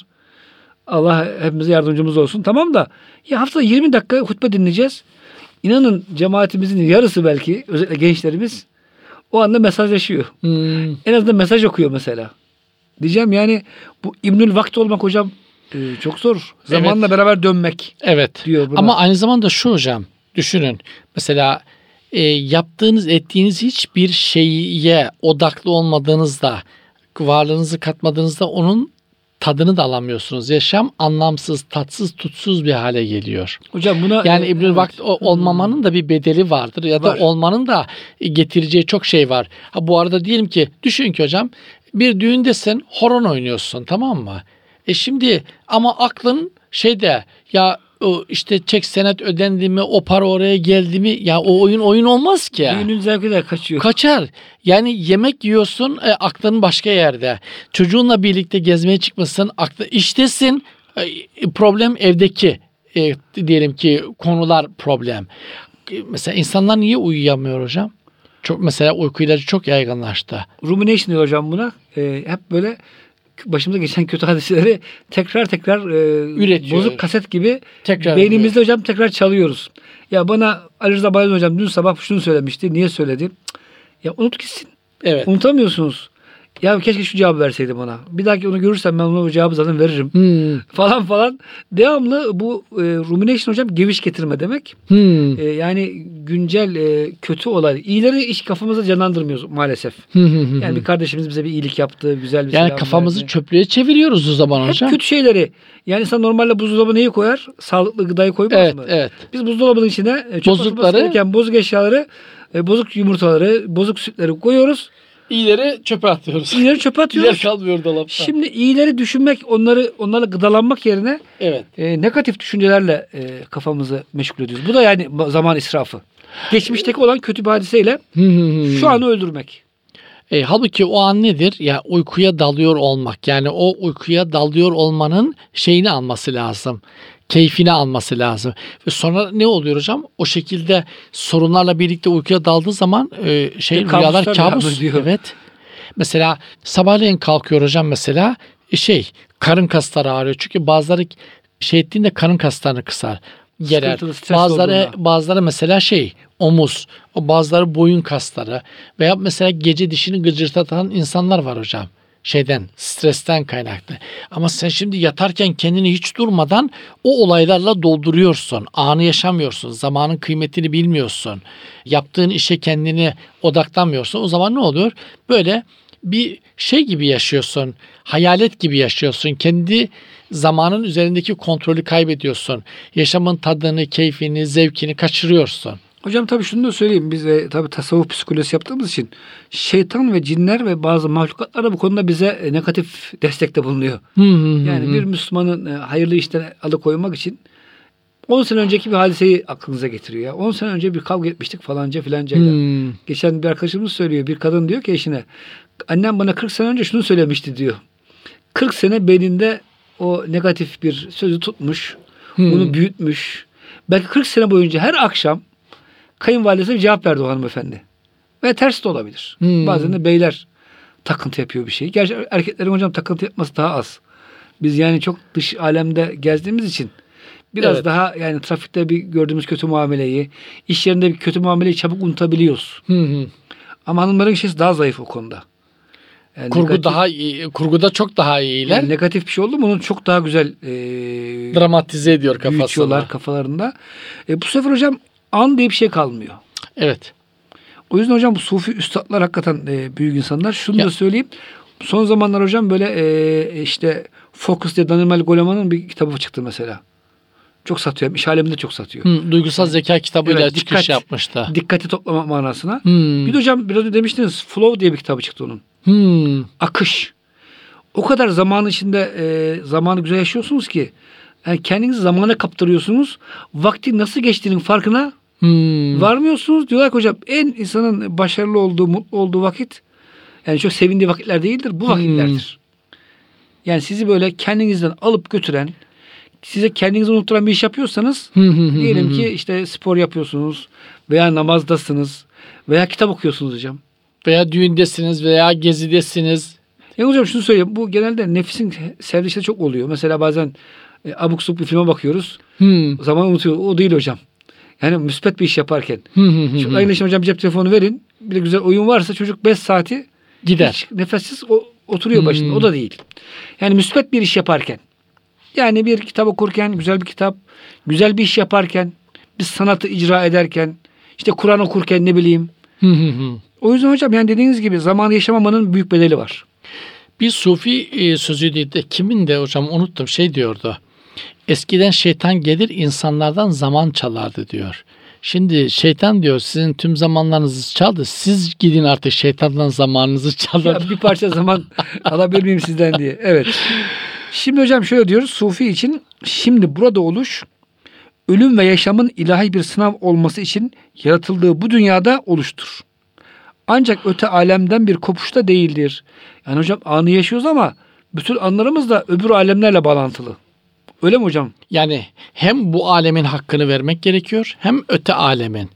Allah hepimize yardımcımız olsun. Tamam da ya haftada yirmi dakika hutbe dinleyeceğiz. İnanın cemaatimizin yarısı belki özellikle gençlerimiz o anda mesajlaşıyor. Hmm. En azından mesaj okuyor mesela. Diyeceğim yani bu İbnül Vakit olmak hocam e, çok zor. Zamanla Evet. beraber dönmek Evet. diyor buna. Ama aynı zamanda şu hocam, düşünün. Mesela e, yaptığınız, ettiğiniz hiçbir şeye odaklı olmadığınızda, varlığınızı katmadığınızda onun tadını da alamıyorsunuz. Yaşam anlamsız, tatsız, tutsuz bir hale geliyor. Hocam buna Yani e, İbnül evet. Vakit o- olmamanın da bir bedeli vardır ya da Var. olmanın da getireceği çok şey var. Ha bu arada diyelim ki, düşün ki hocam, bir düğündesin, horon oynuyorsun, tamam mı? E şimdi ama aklın şeyde, ya o işte çek senet ödendi mi, o para oraya geldi mi, ya o oyun oyun olmaz ki. Düğünün zevki de kaçıyor. Kaçar. Yani yemek yiyorsun, e, aklın başka yerde. Çocuğunla birlikte gezmeye çıkmışsın, aklı iştesin. E, problem evdeki e, diyelim ki konular problem. E, mesela insanlar niye uyuyamıyor hocam? Çok mesela uyku ilacı çok yaygınlaştı. Rumination diyor hocam buna. E, hep böyle başımıza geçen kötü hadisleri tekrar tekrar e, Üretiyor. bozuk kaset gibi Tekrar beynimizde hocam tekrar çalıyoruz. Ya bana Ali Rıza Bayezid hocam dün sabah şunu söylemişti. Niye söyledi? Cık, ya unut gitsin. Evet. Unutamıyorsunuz. Ya keşke şu cevabı verseydi bana. Bir dahaki onu görürsem ben ona o cevabı zaten veririm. Hmm. Falan falan. Devamlı bu e, rumination hocam geviş getirme demek. Hmm. E, yani güncel e, kötü olay. İyileri hiç kafamızda canlandırmıyoruz maalesef. Hı hı hı. Yani bir kardeşimiz bize bir iyilik yaptı. Güzel bir Yani selam kafamızı verdi. çöplüğe çeviriyoruz o zaman Hep hocam. kötü şeyleri. Yani insan normalde buzdolabı neyi koyar? Sağlıklı gıdayı koymaz Evet, mı? evet. Biz buzdolabının içine e, çöp Bozukları- atılması gereken bozuk eşyaları, e, bozuk yumurtaları, bozuk sütleri koyuyoruz. İyileri çöpe atıyoruz. İyileri çöpe İyiler atıyoruz. kalmıyor dolapta. Şimdi iyileri düşünmek, onları onlarla gıdalanmak yerine Evet. e, negatif düşüncelerle e, kafamızı meşgul ediyoruz. Bu da yani zaman israfı. Geçmişteki olan kötü bir hadiseyle Hı hı hı. şu anı öldürmek. E, halbuki o an nedir? Ya uykuya dalıyor olmak. Yani o uykuya dalıyor olmanın şeyini alması lazım. Keyfini alması lazım. Ve sonra ne oluyor hocam? O şekilde sorunlarla birlikte uykuya daldığı zaman e, şey İşte rüyalar kabuslar kabus. devam ediyor. Evet. Mesela sabahleyin kalkıyor hocam mesela e, şey karın kasları ağrıyor. Çünkü bazıları şey ettiğinde karın kaslarını kısar. Gerer. Sıkıntılı, stres Bazıları olduğunda. bazıları mesela şey omuz, o bazıları boyun kasları veya mesela gece dişini gıcırtatan insanlar var hocam. Şeyden, stresten kaynaklı. Ama sen şimdi yatarken kendini hiç durmadan o olaylarla dolduruyorsun. Anı yaşamıyorsun. Zamanın kıymetini bilmiyorsun. Yaptığın işe kendini odaklanmıyorsun. O zaman ne oluyor? Böyle bir şey gibi yaşıyorsun. Hayalet gibi yaşıyorsun. Kendi zamanın üzerindeki kontrolü kaybediyorsun. Yaşamın tadını, keyfini, zevkini kaçırıyorsun. Hocam tabii şunu da söyleyeyim. Biz e, tabii tasavvuf psikolojisi yaptığımız için şeytan ve cinler ve bazı mahlukatlar da bu konuda bize e, negatif destekte bulunuyor. Hı hı hı Yani hı. bir Müslümanın e, hayırlı işten alıkoymak için on sene önceki bir hadiseyi aklınıza getiriyor ya. on sene önce bir kavga etmiştik falanca filancayla. Hmm. Geçen bir arkadaşımız söylüyor. Bir kadın diyor ki eşine, annem bana kırk sene önce şunu söylemişti diyor. kırk sene beyninde o negatif bir sözü tutmuş. Hmm. Bunu büyütmüş. Belki kırk sene boyunca her akşam kayınvalidesine bir cevap verdi o hanımefendi. Ve ters de olabilir. Hmm. Bazen de beyler takıntı yapıyor bir şey. Gerçi erkeklerin hocam takıntı yapması daha az. Biz yani çok dış alemde gezdiğimiz için biraz Evet. daha yani trafikte bir gördüğümüz kötü muameleyi, iş yerinde bir kötü muameleyi çabuk unutabiliyoruz. Hı hı. Ama hanımların şeysi daha zayıf o konuda. Yani Kurgu negatif, daha iyi, kurguda çok daha iyiler. yani negatif bir şey oldu mu onu çok daha güzel e, Dramatize ediyor kafasında. büyütüyorlar kafalarında. E, bu sefer hocam an diye bir şey kalmıyor. Evet. O yüzden hocam bu sufi üstadlar hakikaten e, büyük insanlar. Şunu Ya. da söyleyeyim. Son zamanlar hocam böyle e, işte Focus diye Daniel Goleman'ın bir kitabı çıktı mesela. Çok satıyor. İş aleminde çok satıyor. Hı, duygusal zeka kitabıyla Evet, çıkış dikkat- yapmıştı. Dikkati toplama manasına. Hmm. Bir de hocam biraz önce demiştiniz Flow diye bir kitabı çıktı onun. Hmm. Akış. O kadar zaman içinde e, zamanı güzel yaşıyorsunuz ki yani kendinizi zamana kaptırıyorsunuz. Vaktin nasıl geçtiğinin farkına Hmm. varmıyorsunuz. Diyorlar ki hocam en insanın başarılı olduğu, mutlu olduğu vakit yani çok sevindiği vakitler değildir. Bu vakitlerdir. Yani sizi böyle kendinizden alıp götüren, size kendinizi unutturan bir iş yapıyorsanız Hı hı hı diyelim hı. ki işte spor yapıyorsunuz veya namazdasınız veya kitap okuyorsunuz hocam. Veya düğündesiniz veya gezidesiniz. Ya hocam şunu söyleyeyim. Bu genelde nefsin sevdiği şey çok oluyor. Mesela bazen e, abuk subuk bir filme bakıyoruz. Hmm. Zaman unutuyor. O değil hocam. Yani müspet bir iş yaparken. Hı hı hı Şu hı. aynı hocam cep telefonu verin. Bir de güzel oyun varsa çocuk beş saati Gider. hiç nefessiz o, oturuyor başında. Hmm. O da değil. Yani müspet bir iş yaparken. Yani bir kitap okurken, güzel bir kitap, güzel bir iş yaparken, bir sanatı icra ederken, işte Kur'an okurken ne bileyim. Hı hı hı. O yüzden hocam yani dediğiniz gibi zamanı yaşamamanın büyük bedeli var. Bir sufi e, sözüydü de kimin de hocam unuttum şey diyordu. Eskiden şeytan gelir insanlardan zaman çalardı diyor. Şimdi şeytan diyor sizin tüm zamanlarınızı çaldı. Siz gidin artık şeytandan zamanınızı çalın. Ya bir parça zaman alabilir miyim sizden diye. Evet. Şimdi hocam şöyle diyoruz. Sufi için şimdi burada oluş ölüm ve yaşamın ilahi bir sınav olması için yaratıldığı bu dünyada oluştur. Ancak öte alemden bir kopuşta değildir. Yani hocam anı yaşıyoruz ama bütün anlarımız da öbür alemlerle bağlantılı. Öyle mi hocam? Yani hem bu alemin hakkını vermek gerekiyor hem öte alemin.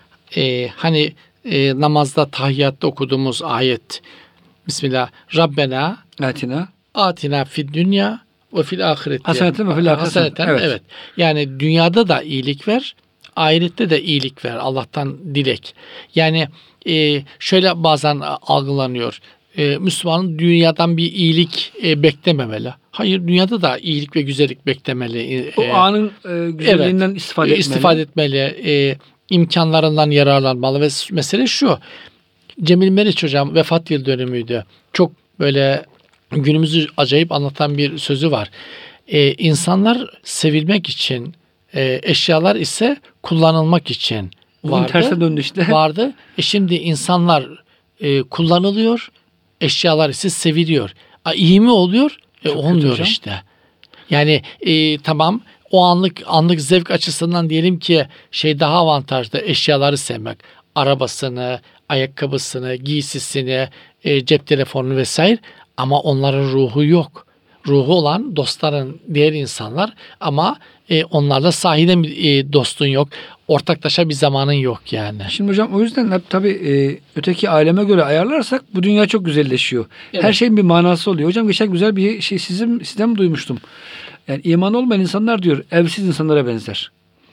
Ee, hani e, namazda tahiyyatta okuduğumuz ayet. Bismillah. Rabbena Atina. atina fid dünya ve fil ahireti. Haseneten ve fil ahireti. Haseneten, Evet. evet. Yani dünyada da iyilik ver, ahirette de iyilik ver. Allah'tan dilek. Yani e, şöyle bazen algılanıyor. E, Müslümanın dünyadan bir iyilik e, beklememeli. Hayır, dünyada da iyilik ve güzellik beklemeli. O E, anın e, güzelliğinden evet, istifade etmeli. istifade etmeli. E, imkanlarından yararlanmalı ve mesele şu. Cemil Meriç hocam vefat yıl dönümüydü. Çok böyle günümüzü acayip anlatan bir sözü var. Ee, insanlar sevilmek için, e, eşyalar ise kullanılmak için Bunun vardı. tersine döndü işte. Vardı. E şimdi insanlar e, kullanılıyor, eşyalar ise seviliyor. A, iyi mi oluyor? E, Çok kötü olmuyor hocam. işte. Yani e, tamam o anlık anlık zevk açısından diyelim ki şey daha avantajlı eşyaları sevmek. Arabasını, ayakkabısını, giysisini, e, cep telefonunu vesaire ama onların ruhu yok. Ruhu olan dostların diğer insanlar ama e, onlarla sahiden bir e, dostun yok. Ortaklaşa bir zamanın yok yani. Şimdi hocam o yüzden hep tabii e, öteki aleme göre ayarlarsak bu dünya çok güzelleşiyor. Evet. Her şeyin bir manası oluyor. Hocam geçen güzel bir şey sizin sizden mi duymuştum? Yani iman olmayan insanlar diyor evsiz insanlara benzer.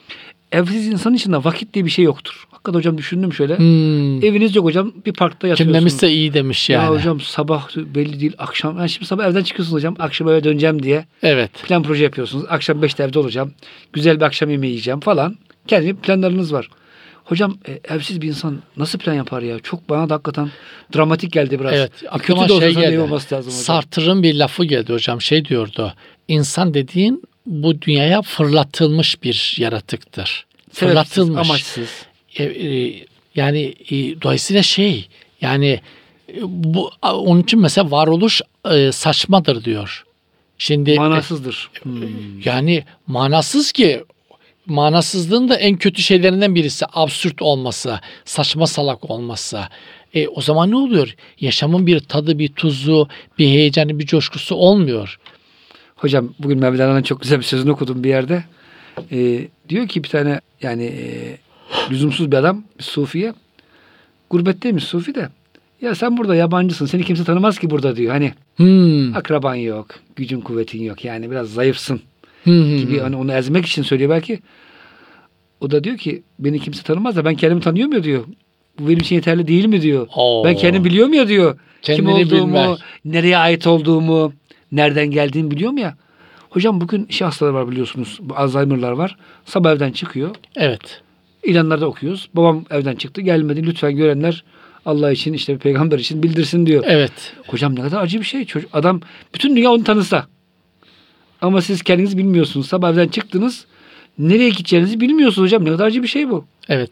Evsiz insan için de vakit diye bir şey yoktur. Hakikaten hocam düşündüm şöyle. Hmm. Eviniz yok hocam bir parkta yatıyorsunuz. Kim demişse iyi demiş yani. Ya hocam sabah belli değil akşam. Yani şimdi sabah evden çıkıyorsunuz hocam. Akşam eve döneceğim diye Evet. plan proje yapıyorsunuz. Akşam beşte evde olacağım. Güzel bir akşam yemeği yiyeceğim falan. Kendi planlarınız var. Hocam e, evsiz bir insan nasıl plan yapar ya? Çok bana da hakikaten dramatik geldi biraz. Evet. E, Aklıma kötü de şey olsa şey geldi. olması lazım hocam. Sartre'ın bir lafı geldi hocam. Şey diyordu. İnsan dediğin bu dünyaya fırlatılmış bir yaratıktır. Sebepsiz, Fırlatılmış. amaçsız. E, e, yani e, dolayısıyla şey yani e, bu onun için mesela varoluş e, saçmadır diyor. Şimdi Manasızdır. Hmm. yani manasız ki manasızlığın da en kötü şeylerinden birisi absürt olması, saçma salak olması. E, o zaman ne oluyor? Yaşamın bir tadı, bir tuzu, bir heyecanı, bir coşkusu olmuyor. Hocam bugün Mevlana'nın çok güzel bir sözünü okudum bir yerde. Ee, diyor ki bir tane yani e, lüzumsuz bir adam, bir sufiye. Gurbetteymiş sufi de. Ya sen burada yabancısın. Seni kimse tanımaz ki burada diyor. Hani Hmm. akraban yok. Gücün kuvvetin yok. Yani biraz zayıfsın Hmm. gibi hani onu ezmek için söylüyor belki. O da diyor ki beni kimse tanımaz da ben kendimi tanıyor mu diyor. Bu benim için yeterli değil mi diyor. Oo. Ben kendim biliyor mu ya diyor. Kendini Kim olduğumu, bilmek. nereye ait olduğumu, nereden geldiğimi biliyor mu ya. Hocam bugün şey hastaları var biliyorsunuz. Bu Alzheimer'lar var. Sabah evden çıkıyor. Evet. İlanlarda okuyoruz. Babam evden çıktı gelmedi. Lütfen görenler Allah için işte peygamber için bildirsin diyor. Evet. Hocam ne kadar acı bir şey. Çocuk, adam bütün dünya onu tanısa. Ama siz kendiniz bilmiyorsunuz. Sabah evden çıktınız. Nereye gideceğinizi bilmiyorsunuz hocam. Ne kadar acı bir şey bu. Evet.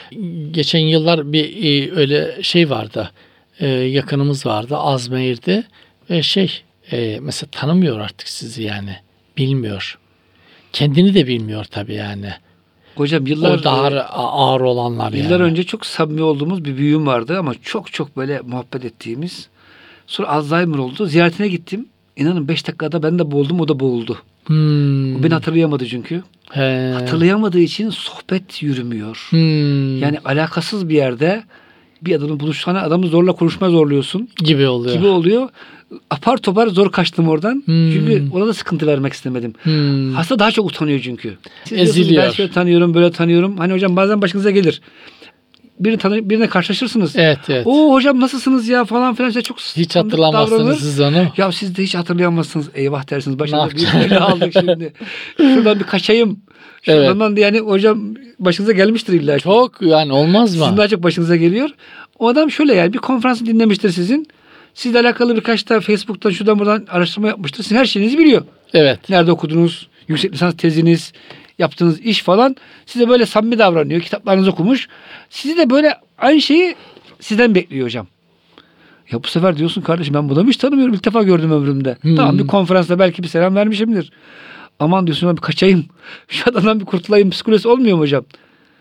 Geçen yıllar bir e, öyle şey vardı. E, yakınımız vardı. Azmehir'de. Ve şey e, mesela tanımıyor artık sizi yani. Bilmiyor. Kendini de bilmiyor tabii yani. Hocam yıllar O daha ağır olanlar yıllar yani. önce çok samimi olduğumuz bir büyüğüm vardı ama çok çok böyle muhabbet ettiğimiz. Sonra Alzheimer oldu. Ziyaretine gittim. İnanın beş dakikada ben de boğuldum, o da boğuldu. Hmm. O beni hatırlayamadı çünkü. He. Hatırlayamadığı için sohbet yürümüyor. Hmm. Yani alakasız bir yerde bir adamın buluştuğuna adamı zorla konuşma zorluyorsun gibi oluyor. gibi oluyor. Apar topar zor kaçtım oradan. Hmm. Çünkü ona da sıkıntı vermek istemedim. Hmm. Hasta daha çok utanıyor çünkü. Siz diyorsunuz, Eziliyor. ben şöyle tanıyorum, böyle tanıyorum. Hani hocam bazen başınıza gelir. Birini tanı birine karşılaşırsınız. Evet, evet. Oo hocam nasılsınız ya falan filan. İşte çok Hiç tanıdık hatırlamazsınız davranır. siz onu. Ya siz de hiç hatırlayamazsınız. Eyvah dersiniz. Ne Başınıza bir yapacağım? böyle aldık şimdi. Şuradan bir kaçayım. Şuradan da yani hocam başınıza gelmiştir illa. ki. Çok yani olmaz mı? Sizin daha çok başınıza geliyor. O adam şöyle yani bir konferansı dinlemiştir sizin. Sizle alakalı birkaç da Facebook'tan şuradan buradan araştırma yapmıştır. Sizin her şeyinizi biliyor. Evet. Nerede okudunuz, yüksek lisans teziniz, yaptığınız iş falan. Size böyle samimi davranıyor. Kitaplarınızı okumuş. Sizi de böyle aynı şeyi sizden bekliyor hocam. Ya bu sefer diyorsun kardeşim ben bu adamı hiç tanımıyorum. İlk defa gördüm ömrümde. Hmm. Tamam bir konferansta belki bir selam vermişimdir. Aman diyorsun ben bir kaçayım. Şu adamdan bir kurtulayım psikolojisi olmuyor mu hocam?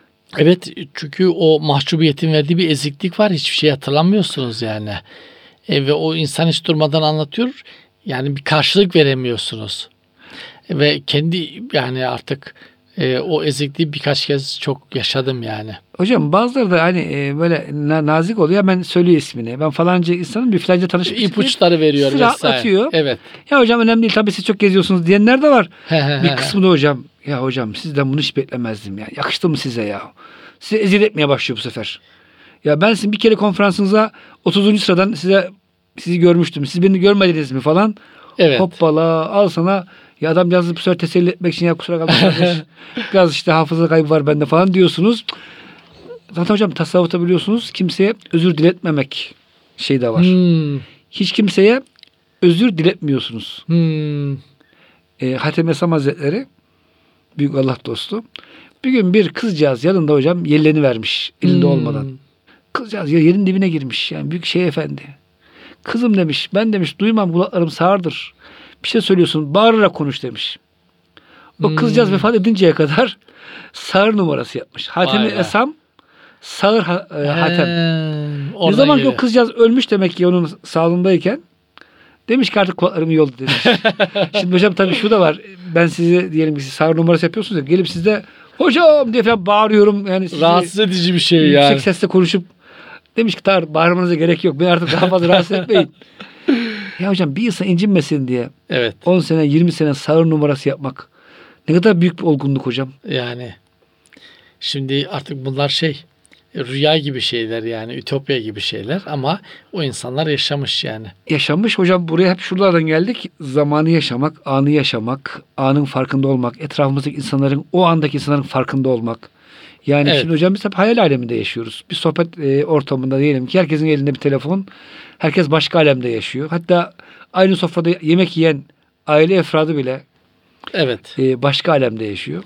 Evet, çünkü o mahcubiyetin verdiği bir eziklik var. Hiçbir şey hatırlamıyorsunuz yani. E, ve o insan hiç durmadan anlatıyor. Yani bir karşılık veremiyorsunuz. E, ve kendi yani artık e, o ezikliği birkaç kez çok yaşadım yani. Hocam bazıları da hani e, böyle na- nazik oluyor. Ben söylüyor ismini. Ben falanca insanın bir falanca tanışmıştık. İpuçları veriyor Sizi vesaire. rahatlatıyor. Evet. Ya hocam önemli değil. Tabii siz çok geziyorsunuz diyenler de var. He, he, Bir he. kısmı da hocam. Ya hocam sizden bunu hiç beklemezdim ya. Yakıştı mı size ya? Size eziyet etmeye başlıyor bu sefer. Ya ben sizin bir kere konferansınıza otuzuncu sıradan size sizi görmüştüm. Siz beni görmediniz mi falan. Evet. Hoppala al sana. Ya adam yazdı bu sefer teselli etmek için ya kusura kalma kardeş. Biraz işte hafıza kaybı var bende falan diyorsunuz. Zaten hocam tasavvufta biliyorsunuz kimseye özür diletmemek şey de var. Hmm. Hiç kimseye özür diletmiyorsunuz. Hmm. E, Hatem Esam Hazretleri büyük Allah dostu. Bir gün bir kızcağız yanında hocam yelleni vermiş elinde Hmm. olmadan. Kızcağız ya yerin dibine girmiş yani büyük şey efendi. Kızım demiş ben demiş duymam kulaklarım sağırdır. Bir şey söylüyorsun bağırarak konuş demiş. O Hmm. kızcağız vefat edinceye kadar sağır numarası yapmış. Hatem Vay be. Esam sağır ha, e, Hatem. He, Ne oradan zaman ki geliyor. o kızcağız ölmüş demek ki onun sağlığındayken demiş ki artık kulaklarım iyi oldu demiş. Şimdi hocam tabii şu da var. Ben size diyelim ki siz sağır numarası yapıyorsunuz ya gelip sizde hocam diye falan bağırıyorum. Yani sizi Rahatsız edici bir şey yüksek yani. sesle konuşup demiş ki tar bağırmanıza gerek yok. Beni artık daha fazla rahatsız etmeyin. Ya hocam bir insan incinmesin diye Evet. on sene yirmi sene sağır numarası yapmak ne kadar büyük bir olgunluk hocam. Yani şimdi artık bunlar şey rüya gibi şeyler yani ütopya gibi şeyler ama o insanlar yaşamış yani. Yaşanmış hocam buraya hep şuralardan geldik. Zamanı yaşamak, anı yaşamak, anın farkında olmak, etrafımızdaki insanların, o andaki insanların farkında olmak. Yani Evet. şimdi hocam biz hep hayal aleminde yaşıyoruz. Bir sohbet e, ortamında diyelim ki herkesin elinde bir telefon. Herkes başka alemde yaşıyor. Hatta aynı sofrada yemek yiyen aile efradı bile Evet. e, başka alemde yaşıyor.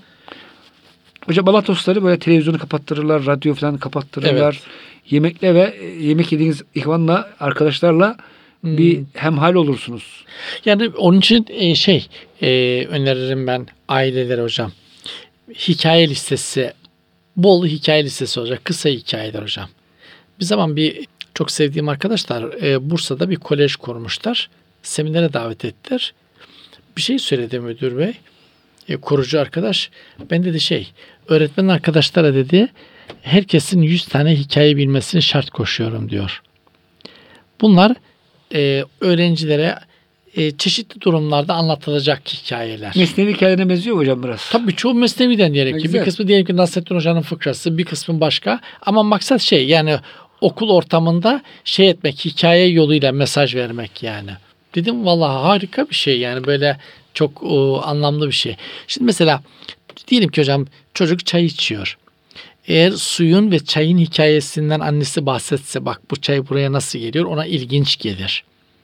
Hocam Allah dostları böyle televizyonu kapattırırlar, radyo falan kapattırırlar. Evet. Yemekle ve e, yemek yediğiniz ihvanla, arkadaşlarla Hmm. bir hemhal olursunuz. Yani onun için e, şey e, öneririm ben ailelere hocam. hikaye listesi, bol hikaye listesi olacak. Kısa hikayeler hocam. Bir zaman bir çok sevdiğim arkadaşlar e, Bursa'da bir kolej kurmuşlar. Seminere davet ettiler. Bir şey söyledi müdür bey. E, kurucu arkadaş. Ben dedi şey, öğretmen arkadaşlara dedi, herkesin yüz tane hikaye bilmesini şart koşuyorum diyor. Bunlar e, öğrencilere e, çeşitli durumlarda anlatılacak hikayeler. Mesnevi hikayelerine benziyor mu hocam biraz? Tabii çoğu mesneviden diyerek ki. Güzel. Bir kısmı diyelim ki Nasrettin Hoca'nın fıkrası, bir kısmı başka. Ama maksat şey, yani okul ortamında şey etmek, hikaye yoluyla mesaj vermek yani. Dedim vallahi harika bir şey yani, böyle çok o, anlamlı bir şey. Şimdi mesela diyelim ki hocam çocuk çay içiyor. Eğer suyun ve çayın hikayesinden annesi bahsetse, bak bu çay buraya nasıl geliyor, ona ilginç gelir.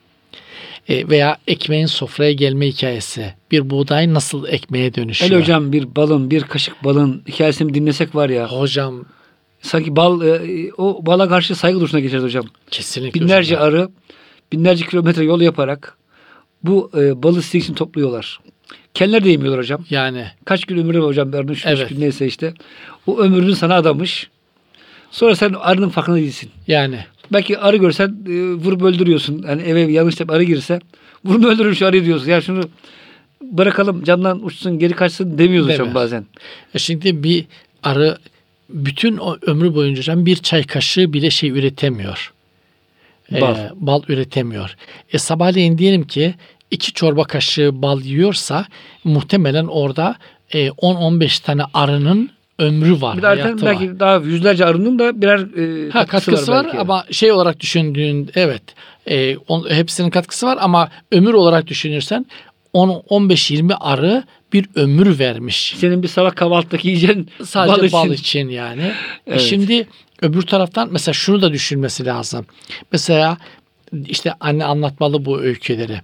E, veya ekmeğin sofraya gelme hikayesi. Bir buğday nasıl ekmeğe dönüşüyor? Öyle hocam, bir balın, bir kaşık balın hikayesini dinlesek var ya. Hocam Sanki bal, e, o bala karşı saygı duruşuna geçeriz hocam. kesinlikle Binlerce hocam. arı, binlerce kilometre yol yaparak bu e, balı sizin için topluyorlar. Kendileri de yemiyorlar hocam. Yani Kaç gün ömrü var hocam? Arının üç beş Evet. gün neyse işte. O ömrünü sana adamış. Sonra sen arının farkında değilsin. yani Belki arı görsen e, vurup öldürüyorsun. Yani eve yanlışlıkla arı girse vurup öldürür şu arıyı diyorsun. Ya şunu bırakalım, camdan uçsun, geri kaçsın demiyoruz hocam Demiyor. bazen. E şimdi bir arı bütün o ömrü boyunca hocam bir çay kaşığı bile şey üretemiyor. E, Bal. bal üretemiyor. E sabahleyin diyelim ki iki çorba kaşığı bal yiyorsa muhtemelen orada e, on on beş tane arının ömrü var. Bir de artan hayatı belki var. daha yüzlerce arının da birer e, Ha, katkısı, katkısı var, belki. ama şey olarak düşündüğün evet e, on, hepsinin katkısı var, ama ömür olarak düşünürsen on on beş yirmi arı bir ömür vermiş. Senin bir sabah kahvaltıdaki yiyeceğin Sadece bal bal için. için, yani. E Evet. şimdi öbür taraftan mesela şunu da düşünmesi lazım. Mesela işte anne anlatmalı bu öyküleri.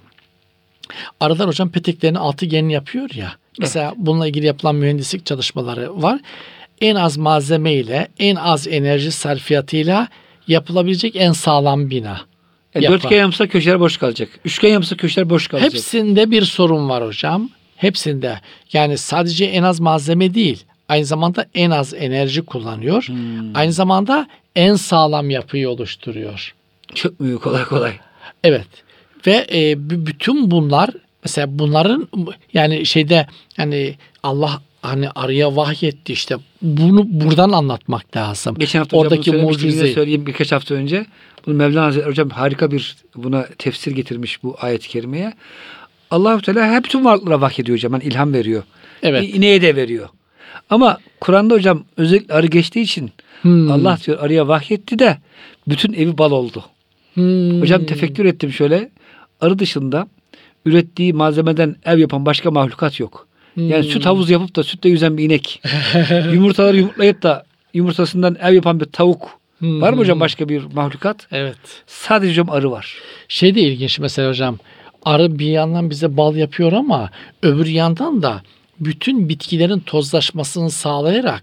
Arılar hocam peteklerini altıgenini yapıyor ya. Mesela bununla ilgili yapılan mühendislik çalışmaları var. En az malzeme ile, en az enerji sarfiyatıyla yapılabilecek en sağlam bina. E, yapar. dörtgen yapsa köşeler boş kalacak. Üçgen yapsa köşeler boş kalacak. Hepsinde bir sorun var hocam. Hepsinde. Yani sadece en az malzeme değil, aynı zamanda en az enerji kullanıyor. Hmm. Aynı zamanda en sağlam yapıyı oluşturuyor. Çökmüyor kolay kolay. Evet. Ve e, b- bütün bunlar mesela bunların yani şeyde yani Allah hani arıya vahyetti, işte bunu buradan anlatmak lazım. Geçen hafta Oradaki hocam bunu söylemiştim, yine mucizeyi. söyleyeyim birkaç hafta önce. Bunu Mevlana Hazretleri hocam harika bir buna tefsir getirmiş bu ayet-i kerimeye. Allah-u Teala hep bütün varlıklara vahyediyor hocam. Yani ilham veriyor. Evet. İ- İneğe de veriyor. Ama Kur'an'da hocam özellikle arı geçtiği için Hmm. Allah diyor arıya vahyetti de bütün evi bal oldu. Hmm. Hocam tefekkür ettim şöyle. Arı dışında ürettiği malzemeden ev yapan başka mahlukat yok. Yani Hmm. süt havuzu yapıp da sütle yüzen bir inek. Yumurtaları yumurtlayıp da yumurtasından ev yapan bir tavuk. Hmm. Var mı hocam başka bir mahlukat? Evet. Sadece hocam arı var. Şey de ilginç mesela hocam. Arı bir yandan bize bal yapıyor, ama öbür yandan da bütün bitkilerin tozlaşmasını sağlayarak,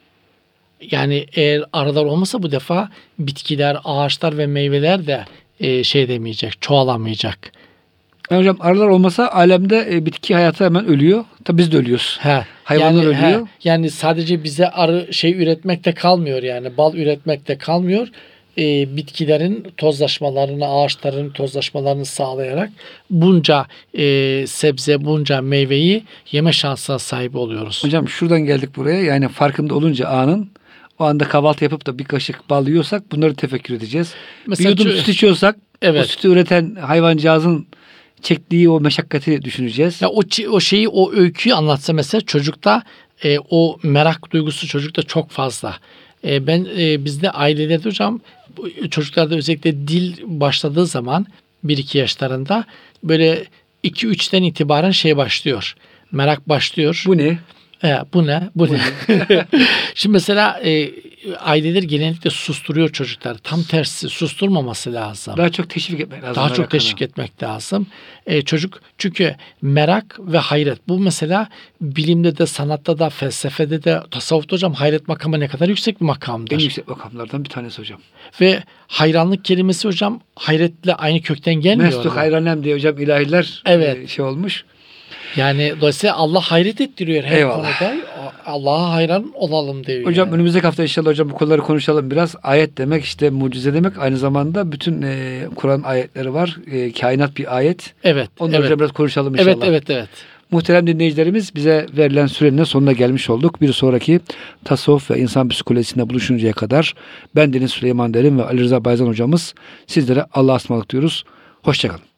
yani eğer arılar olmasa bu defa bitkiler, ağaçlar ve meyveler de e, şey demeyecek, çoğalamayacak. Yani hocam arılar olmasa alemde e, bitki hayatı hemen ölüyor. Tabi biz de ölüyoruz. He. Hayvanlar yani, he, ölüyor. yani sadece bize arı şey üretmekte kalmıyor, yani bal üretmekte kalmıyor. E, bitkilerin tozlaşmalarını, ağaçların tozlaşmalarını sağlayarak bunca e, sebze, bunca meyveyi yeme şansına sahip oluyoruz. Hocam şuradan geldik buraya. Yani farkında olunca anın, o anda kahvaltı yapıp da bir kaşık bal yiyorsak bunları tefekkür edeceğiz. Mesela bir yudum çö- süt içiyorsak Evet. o sütü üreten hayvancağızın çektiği o meşakkati düşüneceğiz. Ya o çi- o şeyi, o öyküyü anlatsa mesela çocukta e, o merak duygusu çocukta çok fazla. E, ben e, bizde ailelerde hocam bu çocuklarda özellikle dil başladığı zaman bir iki yaşlarında böyle iki üçten itibaren şey başlıyor. Merak başlıyor. Bu ne? E, bu ne? Bu ne? Şimdi mesela e, aileler genellikle susturuyor çocukları. Tam tersi, susturmaması lazım. Daha çok teşvik etmek lazım. Daha çok merakını. teşvik etmek lazım. E, çocuk çünkü merak ve hayret. Bu mesela bilimde de, sanatta da, felsefede de, tasavvufta hocam hayret makamı ne kadar yüksek bir makamdır. En yüksek makamlardan bir tanesi hocam. Ve hayranlık kelimesi hocam hayretle aynı kökten gelmiyor. Mestuk mu? hayranem diye hocam ilahiler Evet. e, şey olmuş. Yani dolayısıyla Allah hayret ettiriyor her Eyvallah. konuda. Allah'a hayran olalım diyor. Hocam yani. önümüzdeki hafta inşallah hocam bu konuları konuşalım biraz. Ayet demek işte mucize demek. Aynı zamanda bütün e, Kur'an ayetleri var. E, kainat bir ayet. Evet. Onları evet. hocam biraz konuşalım inşallah. Evet, evet, evet. Muhterem dinleyicilerimiz, bize verilen sürenin sonuna gelmiş olduk. Bir sonraki tasavvuf ve insan psikolojisinde buluşuncaya kadar ben Deniz Süleyman Derin ve Ali Rıza Bayzan hocamız sizlere Allah'a ısmarladık diyoruz. Hoşçakalın.